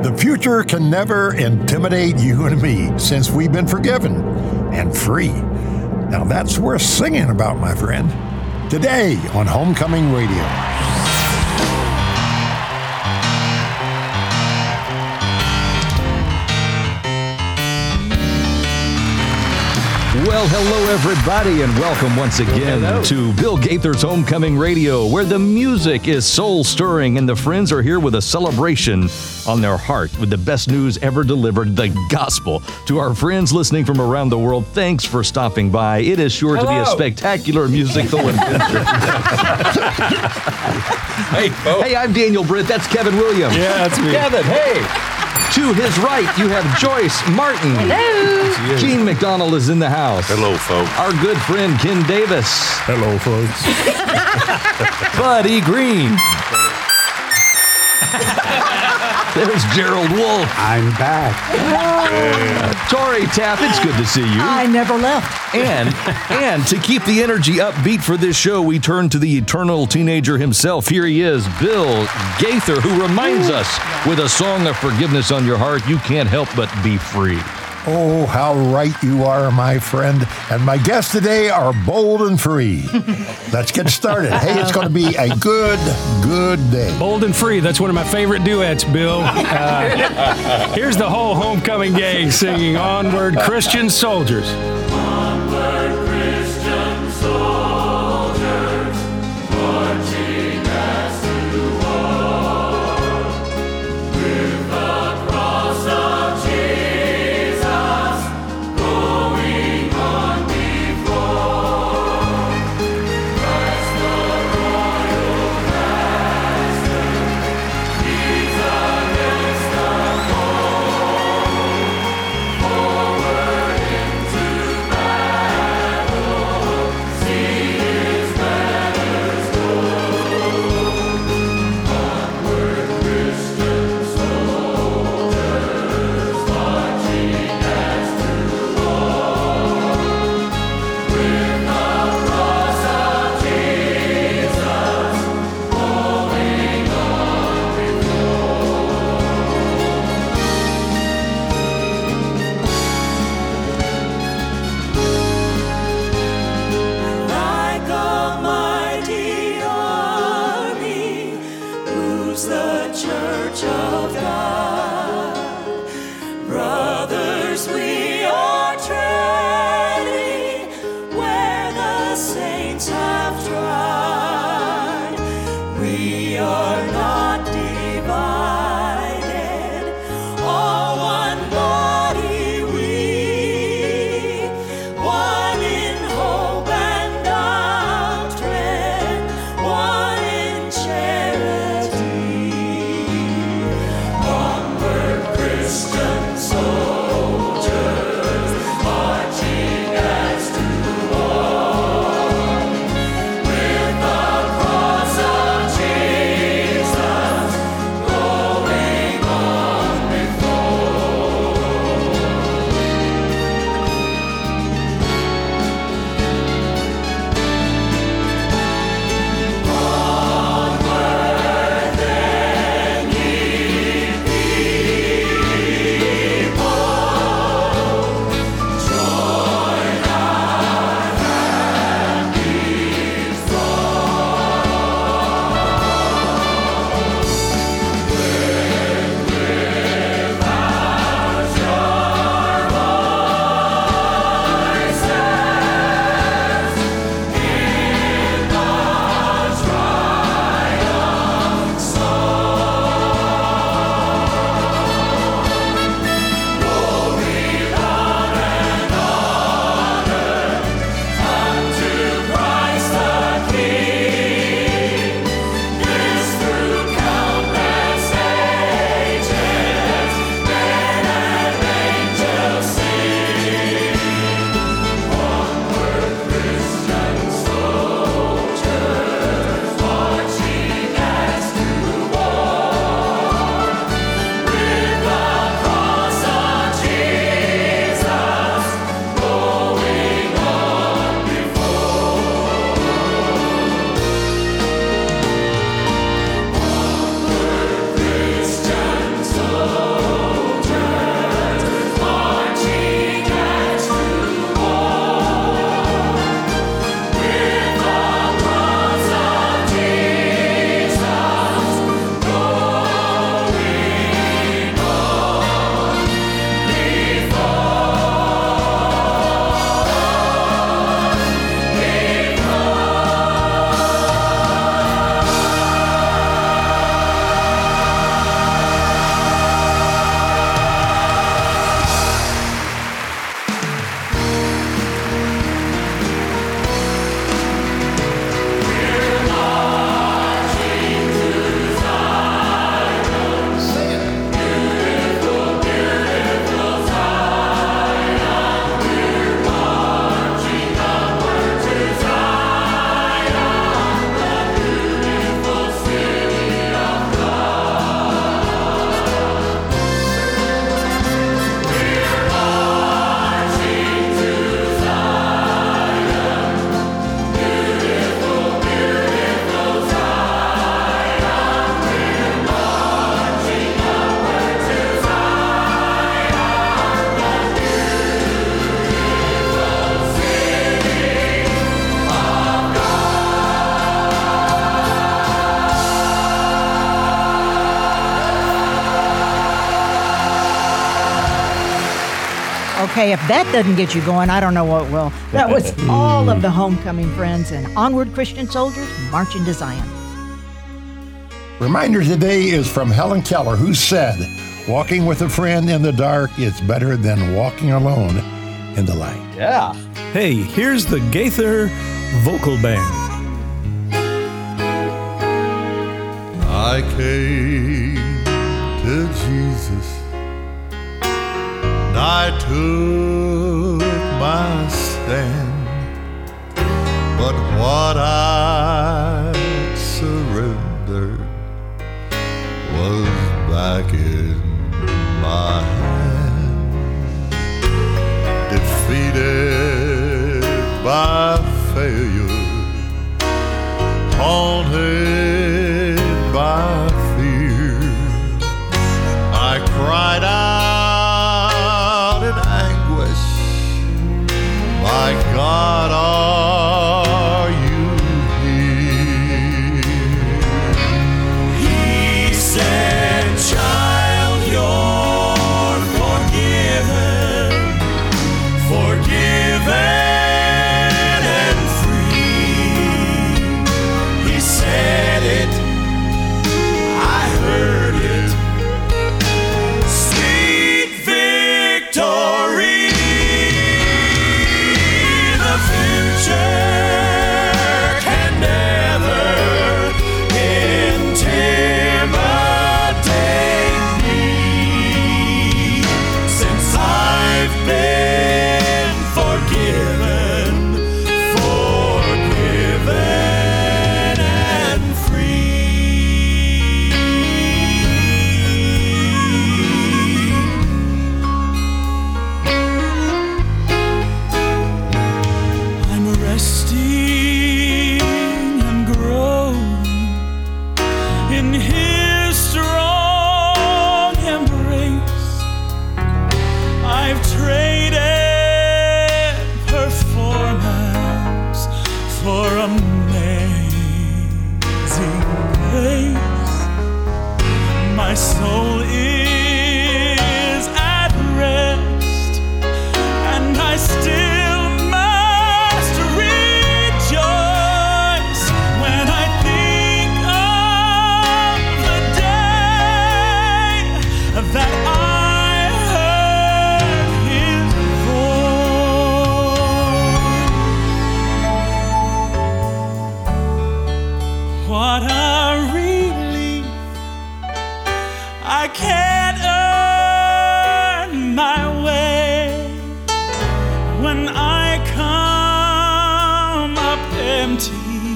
The future can never intimidate you and me since we've been forgiven and free. Now that's worth singing about, my friend. Today on Homecoming Radio. Well, hello, everybody, and welcome once again to Bill Gaither's Homecoming Radio, where the music is soul-stirring and the friends are here with a celebration on their heart with the best news ever delivered, the gospel. To our friends listening from around the world, thanks for stopping by. It is sure to be a spectacular musical adventure. Hey, I'm Daniel Britt. That's Kevin Williams. Yeah, that's me. Kevin, hey. To his right, you have Joyce Martin. Hello. Gene McDonald is in the house. Hello, folks. Our good friend Ken Davis. Hello, folks. Buddy Green. There's Gerald Wolf. I'm back. Tori Tapp, it's good to see you. I never left. And to keep the energy upbeat for this show, we turn to the eternal teenager himself. Here he is, Bill Gaither, who reminds us with a song of forgiveness on your heart, you can't help but be free. Oh, how right you are, my friend. And my guests today are bold and free. Let's get started. Hey, it's going to be a good day. Bold and Free. That's one of my favorite duets, Bill. Here's the whole homecoming gang singing Onward Christian Soldiers. Onward Christian soldiers, marching as to war, with the cross of Jesus going on before. Christ the royal master leads against the foe, forward into Okay, if that doesn't get you going, I don't know what will. That was all of the homecoming friends and onward Christian soldiers marching to Zion. Reminder today is from Helen Keller, who said, "Walking with a friend in the dark is better than walking alone in the light." Yeah. Hey, here's the Gaither Vocal Band. I came to Jesus, and I took my stand, but what I surrendered was back in my hand, defeated by failure, haunted by fear. I cried out in anguish, my God, are you here? He said, child, you're forgiven, forgiven and free. He said it, I heard it. Sweet victory. The future can never intimidate me, since I've been forgiven, forgiven and free. I'm resting and growing in His strong embrace. I've traded performance for amazing grace. My soul is at rest, and I still must rejoice when I think of the day that I heard His voice. What a relief. I can't earn my way when I come up empty.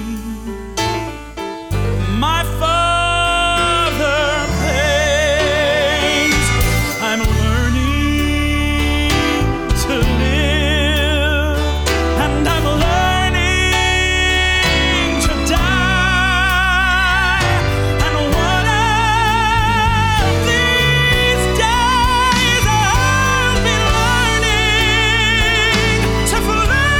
My Father pays. I'm learning to live, and I'm learning to die. And one of these days I'll be learning to fly.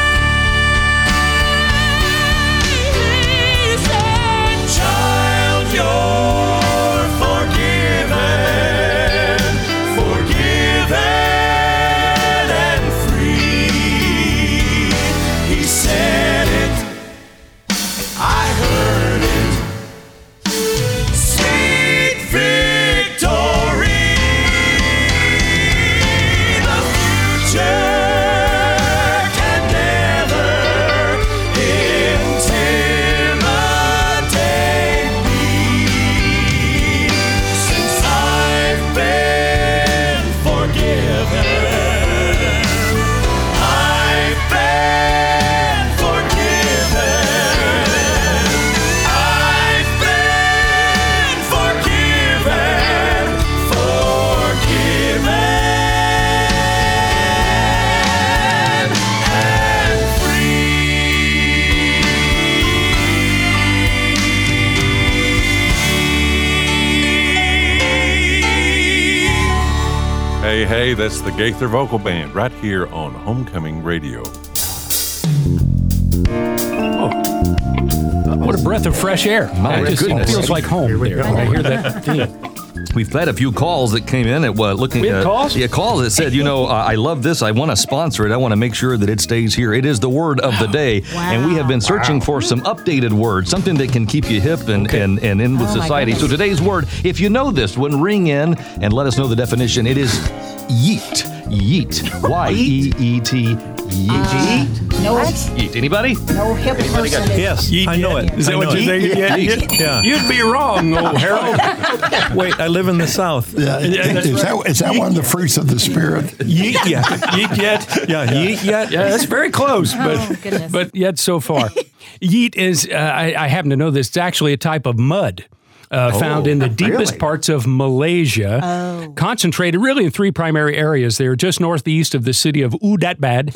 He said, child, you're forgiven, forgiven and free. He said it, I heard it. Sweet victory. The future can never intimidate me, since I've been forgiven. I've been forgiven. I've been forgiven, forgiven and free. Hey, that's the Gaither Vocal Band right here on Homecoming Radio. What a breath of fresh air. My It just goodness. feels like home there. I hear that theme. We've had a few calls that came in at looking We had calls? Yeah, calls that said, I love this. I want to sponsor it. I want to make sure that it stays here. It is the word of the day. Wow. And we have been searching for some updated words, something that can keep you hip and in with Oh, my society. So goodness. today's word, if you know this one, ring in and let us know the definition. It is yeet. Yeet. Y-E-E-T. Yeet. No, Yeet. Anybody? no hip person. Yes, I know it. Is that I what know you it. think? Yeet. Yeah. You'd be wrong, old Harold. Wait, I live in the South. Yeah, is that one of the fruits of the Spirit? Yeet yet. Yeet yet? Yeah, yeet yet. Yeah, that's very close, goodness. but yet so far. Yeet is, I happen to know this, it's actually a type of mud. Found in the deepest parts of Malaysia, concentrated really in three primary areas. They're just northeast of the city of Udatbad,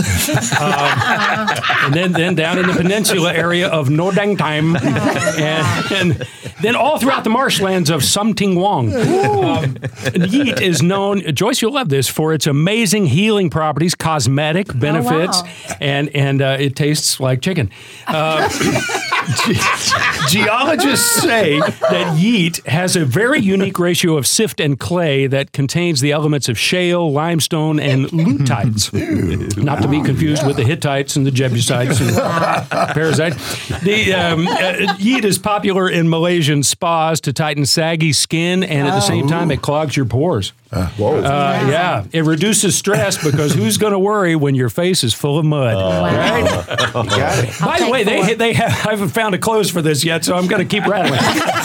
and then down in the peninsula area of Nordang Time, and then all throughout the marshlands of Samting Wong. Yeet is known, Joyce, you'll love this, for its amazing healing properties, cosmetic benefits, and it tastes like chicken. Geologists say that yeet has a very unique ratio of sift and clay that contains the elements of shale, limestone, and lutites. Not to be confused with the Hittites and the Jebusites and Perizzites. The yeet is popular in Malaysian spas to tighten saggy skin, and at the same time, it clogs your pores. Yeah, it reduces stress because who's going to worry when your face is full of mud? Right? By the way, they have. I haven't found a close for this yet, so I'm going to keep rattling.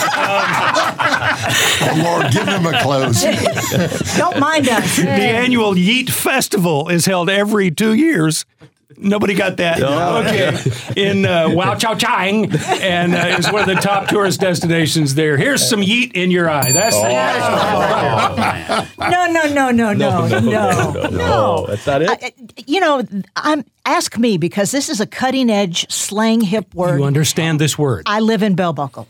Oh, Lord, give them a close. Don't mind us. The annual Yeet Festival is held every 2 years. Nobody got that? Okay. In Wau Chau Chang, and is one of the top tourist destinations there. Here's some yeet in your eye. That's No. That's not it. Ask me, because this is a cutting edge slang hip word. You understand this word? I live in Bell Buckle.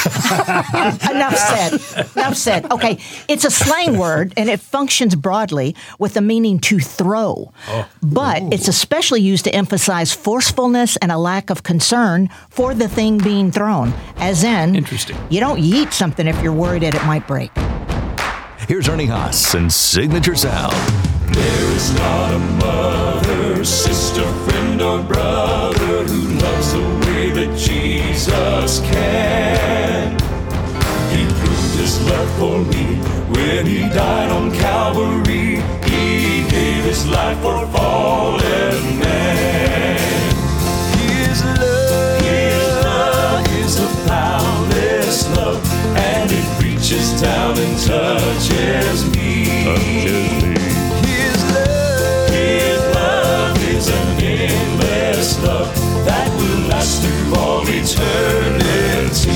Enough said. Okay, it's a slang word, and it functions broadly with the meaning to throw. But it's especially used to emphasize forcefulness and a lack of concern for the thing being thrown. As in, Interesting. You don't yeet something if you're worried that it might break. Here's Ernie Haas and Signature Sound. There is not a mother, sister, friend, or brother who loves the way that Jesus can. He proved his love for me when he died on Calvary. He gave his life for fallen man. His love is a boundless love, and it reaches down and touches me. His love is an endless love that will last through all eternity.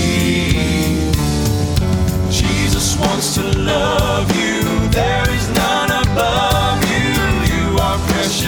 Jesus wants to love you. There is none above you. You are precious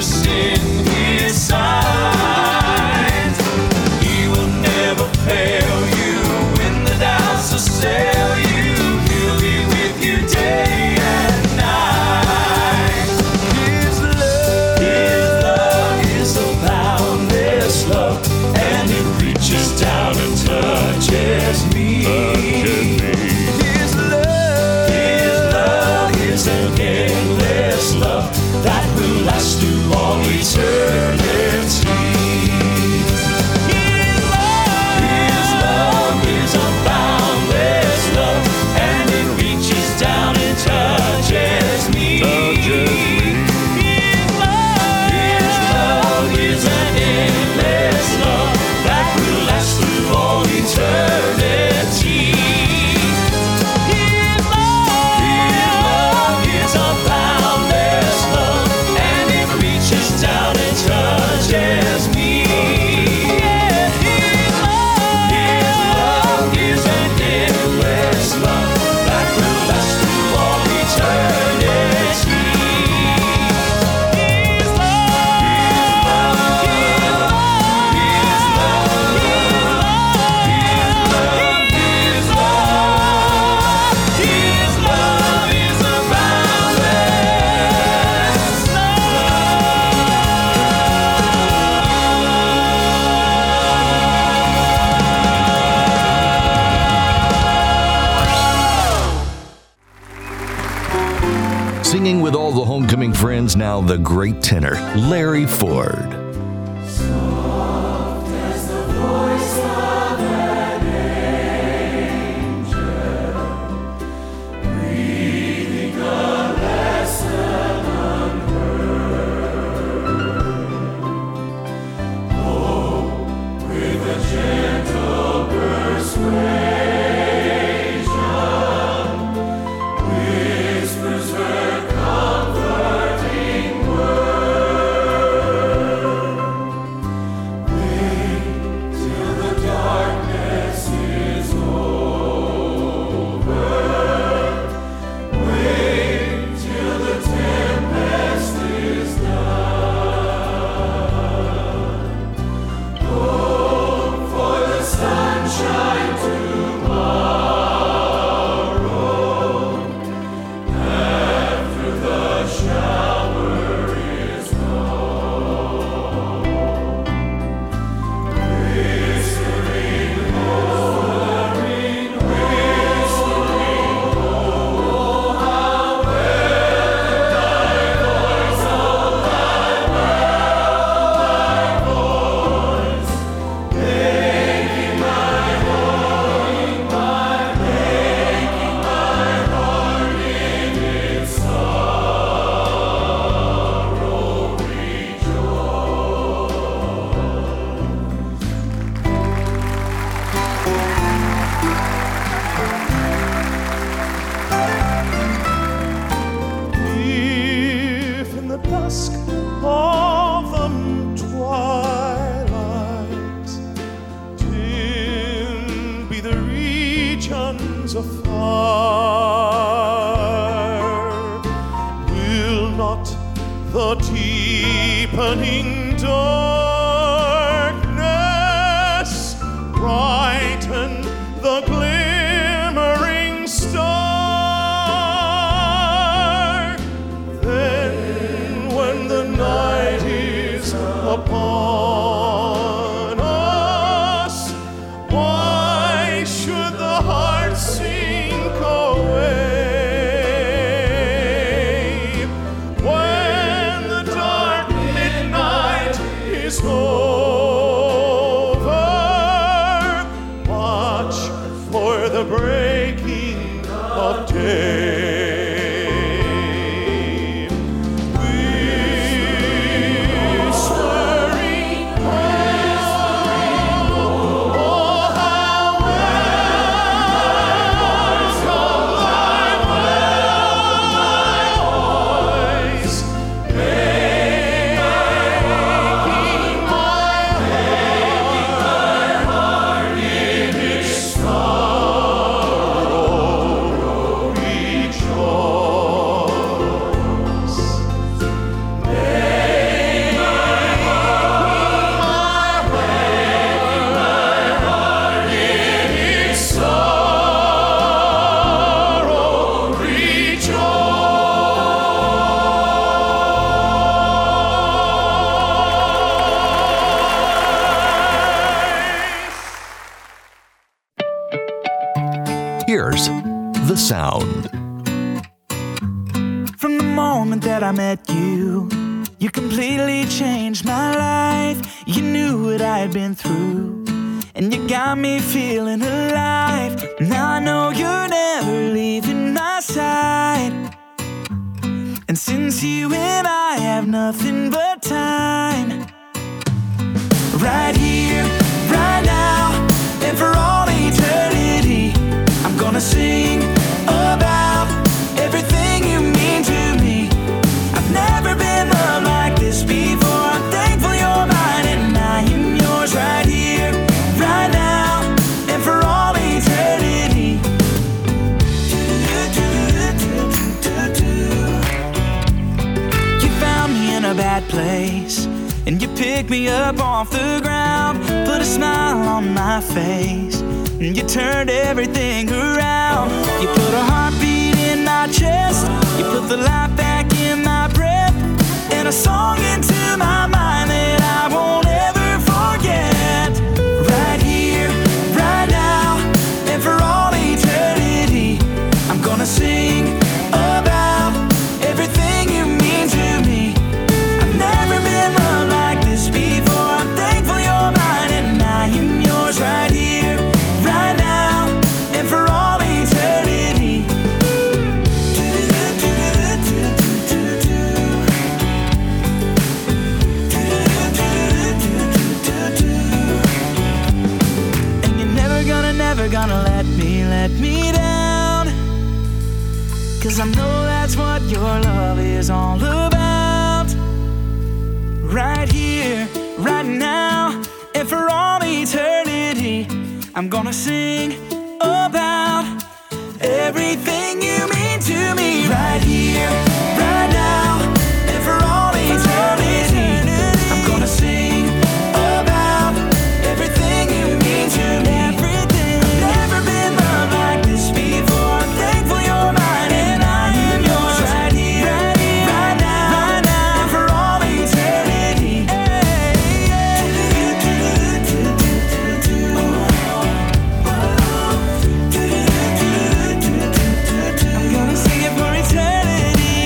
Singing with all the homecoming friends, now the great tenor, Larry Ford. Here's the sound. From the moment that I met you, you completely changed my life. You knew what I had been through, and you got me feeling alive. Now I know you're never leaving my side, and since you and I have nothing but time, right here, right now, and for all eternity, I'm gonna sing about everything you mean to me. I've never been loved like this before. I'm thankful you're mine and I am yours, right here, right now, and for all eternity. You found me in a bad place, and you picked me up off the ground, put a smile on my face, and you turned everything around. You put a heartbeat in my chest, you put the life back in my breath, and a song into my mind that I won't ever forget. Right here, right now, and for all eternity, I'm gonna sing about everything your love is all about. Right here, right now, and for all eternity, I'm gonna sing about everything you mean to me. Right here, right now, and for all eternity, I'm gonna sing about everything you mean to me. Everything. I've never been loved like this before. I'm thankful you're mine and I am yours. Right here, right now, and for all eternity. I'm gonna sing it for eternity.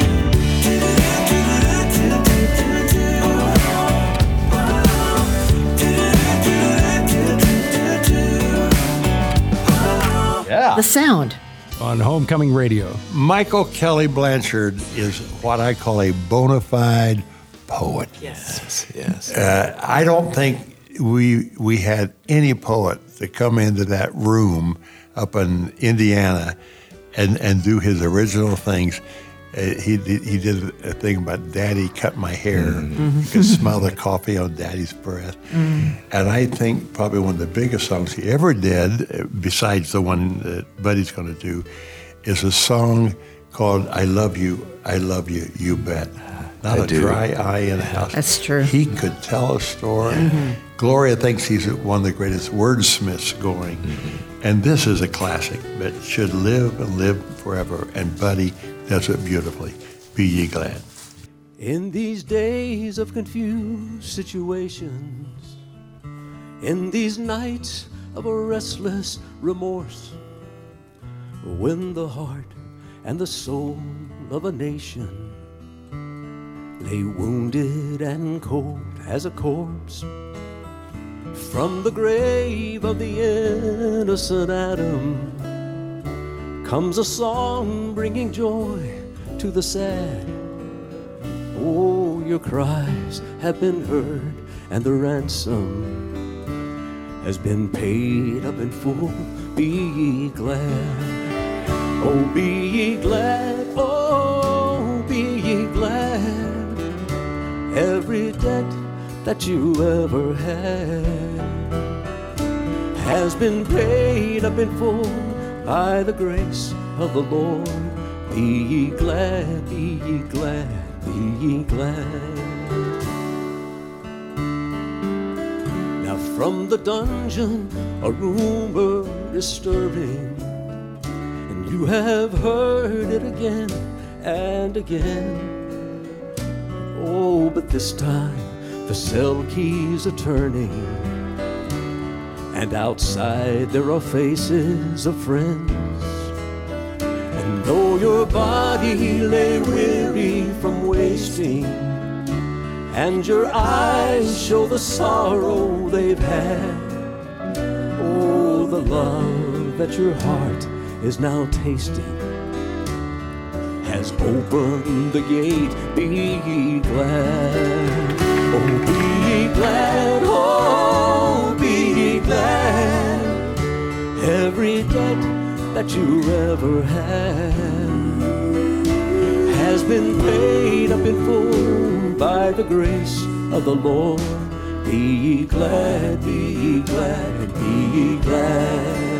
Yeah. The sound. On Homecoming Radio. Michael Kelly Blanchard is what I call a bona fide poet. Yes, yes. I don't think we had any poet to come into that room up in Indiana and do his original things. He did a thing about Daddy cut my hair. Mm-hmm. You could smell the coffee on Daddy's breath. And I think probably one of the biggest songs he ever did, besides the one that Buddy's going to do, is a song called I Love You, You Bet. Not I a do. dry eye in a house. That's true. He could tell a story. Gloria thinks he's one of the greatest wordsmiths going. And this is a classic that should live and live forever. And Buddy does it beautifully. Be ye glad. In these days of confused situations, in these nights of a restless remorse, when the heart and the soul of a nation lay wounded and cold as a corpse, from the grave of the innocent Adam comes a song bringing joy to the sad. Oh, your cries have been heard and the ransom has been paid up in full. Be ye glad. Oh, be ye glad. Oh, be ye glad. Every debt that you ever had has been paid up in full by the grace of the Lord. Be ye glad, be ye glad, be ye glad. Now from the dungeon a rumor is stirring, and you have heard it again and again. Oh, but this time the cell keys are turning, and outside there are faces of friends. And though your body lay weary from wasting, and your eyes show the sorrow they've had, oh, the love that your heart is now tasting has opened the gate. Be ye glad. Oh, be ye glad. Oh, be ye glad. Every debt that you ever had has been paid up in full by the grace of the Lord. Be ye glad, be ye glad, be ye glad.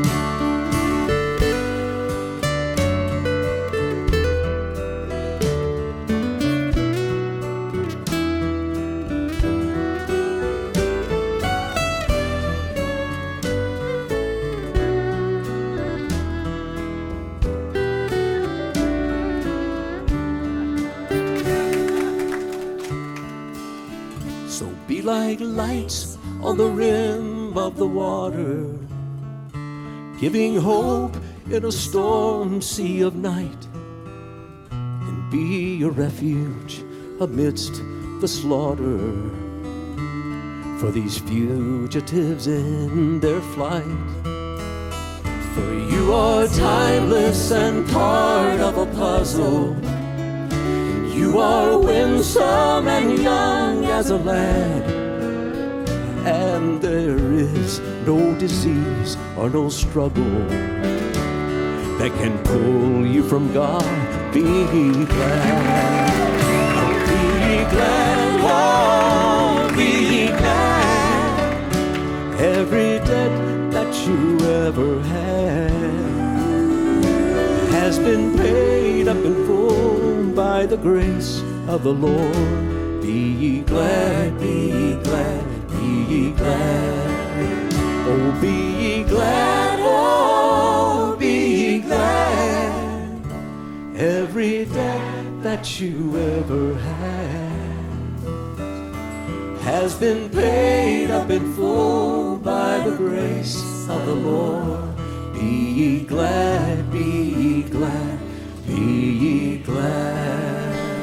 Like lights on the rim of the water, giving hope in a storm sea of night, and be a refuge amidst the slaughter for these fugitives in their flight. For you are timeless and part of a puzzle. You are winsome and young as a lad, and there is no disease or no struggle that can pull you from God. be glad. Be glad, oh, be glad. Every debt that you ever had has been paid up in full by the grace of the Lord. Be ye glad, be ye glad, be ye glad. Oh, be ye glad, oh, be ye glad. Every debt that you ever had has been paid up in full by the grace of the Lord. Be ye glad, be ye glad, be ye glad.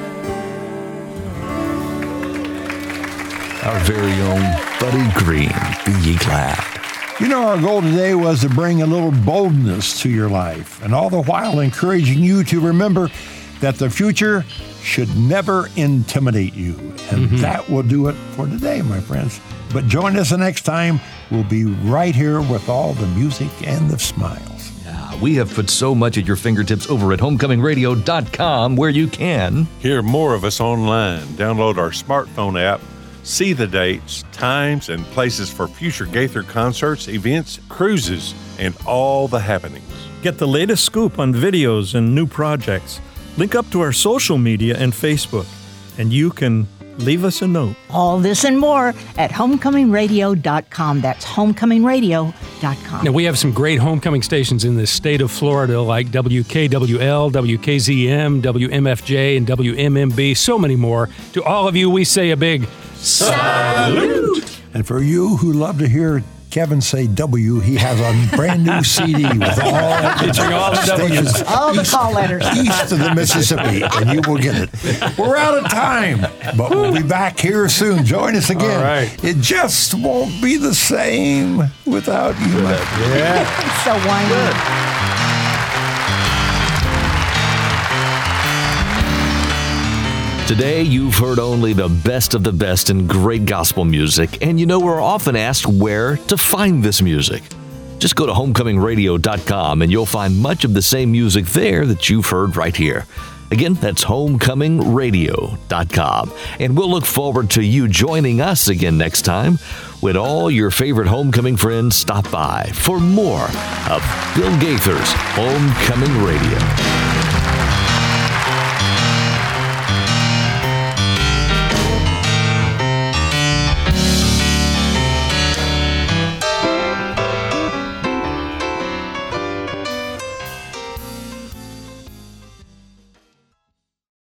Our very own Buddy Green, Be Ye Glad. You know, our goal today was to bring a little boldness to your life, and all the while encouraging you to remember that the future should never intimidate you. And that will do it for today, my friends. But join us the next time. We'll be right here with all the music and the smiles. Yeah, we have put so much at your fingertips over at homecomingradio.com, where you can hear more of us online. Download our smartphone app. See the dates, times, and places for future Gaither concerts, events, cruises, and all the happenings. Get the latest scoop on videos and new projects. Link up to our social media and Facebook, and you can leave us a note. All this and more at homecomingradio.com. That's homecomingradio.com. Now, we have some great homecoming stations in the state of Florida, like WKWL, WKZM, WMFJ, and WMMB, so many more. To all of you, we say a big salute. And for you who love to hear Kevin say W, he has a brand new CD with all the stations, all the call letters east of the Mississippi, and you will get it. We're out of time, but we'll be back here soon. Join us again. All right. It just won't be the same without you. Yeah. So whiny. Today, you've heard only the best of the best in great gospel music, and you know we're often asked where to find this music. Just go to homecomingradio.com and you'll find much of the same music there that you've heard right here. Again, that's homecomingradio.com. And we'll look forward to you joining us again next time when all your favorite homecoming friends stop by for more of Bill Gaither's Homecoming Radio.